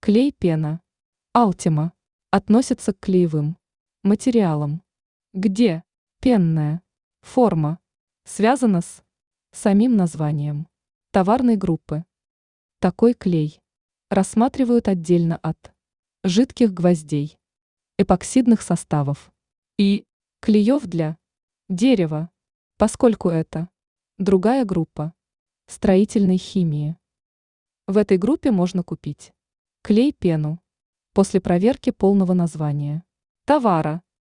Клей-пена. Алтима. Относится к клеевым материалам. Где пенная форма связана с самим названием товарной группы. Такой клей рассматривают отдельно от жидких гвоздей, эпоксидных составов и клеев для дерева, поскольку это другая группа строительной химии. В этой группе можно купить клей-пену после проверки полного названия товара.